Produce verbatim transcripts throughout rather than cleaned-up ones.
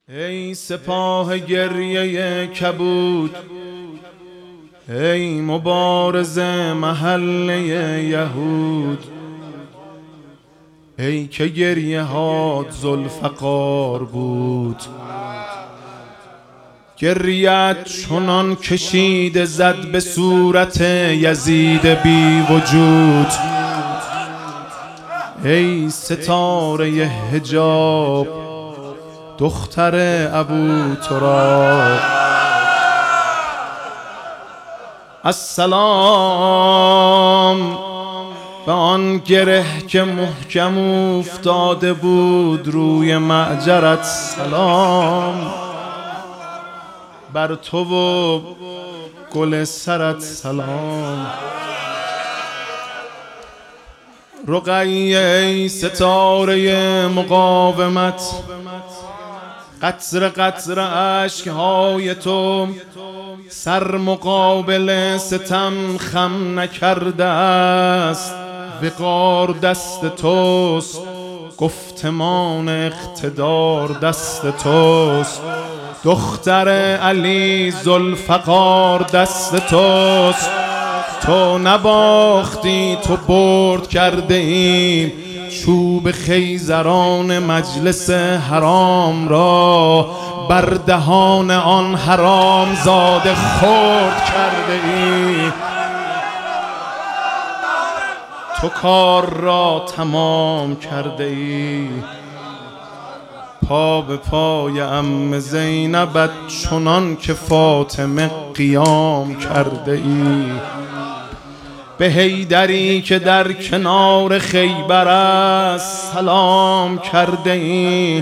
ای سپاه گریه کبود، ای مبارز محله یهود، ای که گریه هات ذوالفقار بود. گریت چنان کشیده زد به صورت یزید بی وجود. ای ستاره حجاب دختر ابو تراب، السلام به آن گره که محکم افتاده بود روی معجرت. سلام بر تو و گل سرت. سلام رقیه ای ستاره مقاومت، قطره قطره اشکهای تو سر مقابل ستم خم نکرده است. وقار دست توست، گفتمان اقتدار دست توست. دختر علی ذوالفقار دست توست. تو نباختی، تو برد کرده ای چوب خیزران مجلس حرام را، بر دهان آن حرام زاده خورد کرده ای. تو کار را تمام کرده ای. پا به پای عم زینبت چنان که فاطمه قیام کرده ای. به حیدری که در کنار خیبر است سلام کرده ای.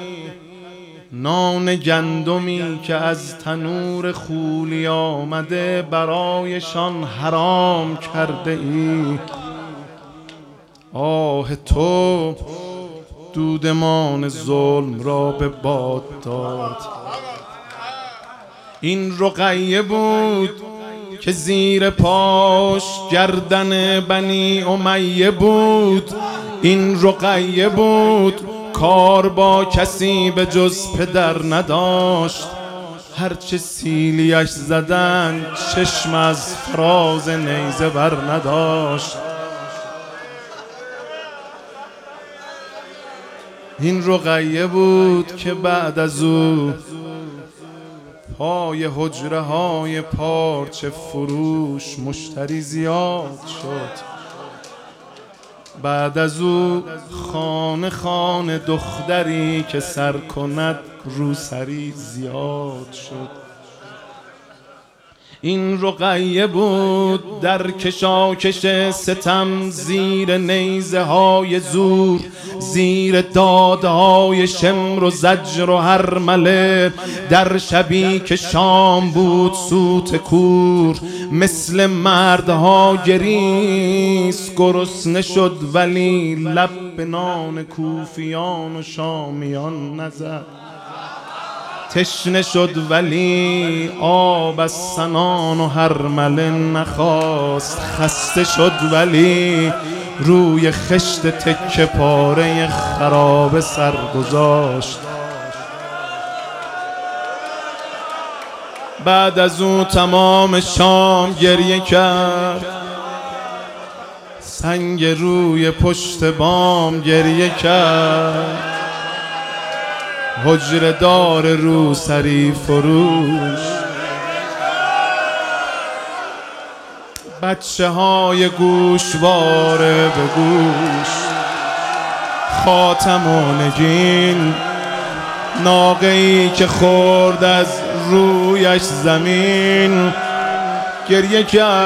نان گندمی که از تنور خولی آمده برایشان حرام کرده ای. آه تو دودمان ظلم را به باد داد. این رقیه بود که زیر پاش گردن بنی امیه بود. این رقیه بود کار با کسی به جز پدر نداشت. هرچه سیلیش زدن چشم از فراز نیزه بر نداشت. این رقیه بود که بعد از او پای حجره های پارچه فروش مشتری زیاد شد. بعد از او خانه خانه دختری که سر کند روسری زیاد شد. این رقیه بود در کشاکش ستم، زیر نیزه های زور، زیر دادهای شمر و زجر و هرمله، در شبی که شام بود سوت کور، مثل مردها گریست گرسنه شد ولی لب به نان کوفیان و شامیان نزد. تشنه شد ولی آب از سنان و هرمله نخواست. خسته شد ولی روی خشت تکه پاره خراب سر گذاشت. بعد از او تمام شام گریه کرد. سنگ روی پشت بام گریه کرد. حجره دار روسری فروش، بچه های گوشواره به گوش، خاتم و نگین، ناقه‌ای که خورد از رویش زمین. گریه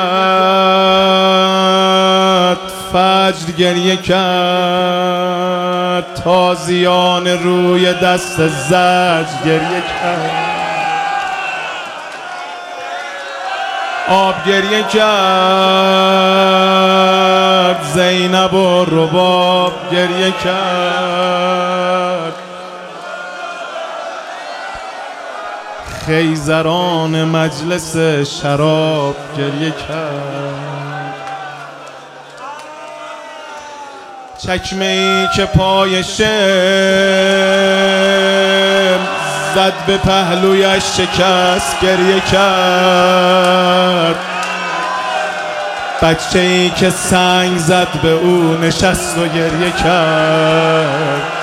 کرد فجر، گریه کرد تازیان روی دست زج، گریه کرد آب، گریه کرد زینب و رباب، گریه کرد خیزران مجلس شراب، گریه کرد چکمه ای که پای شم زد به پهلویش شکست گریه کرد. بچه ای که سنگ زد به او نشست و گریه کرد.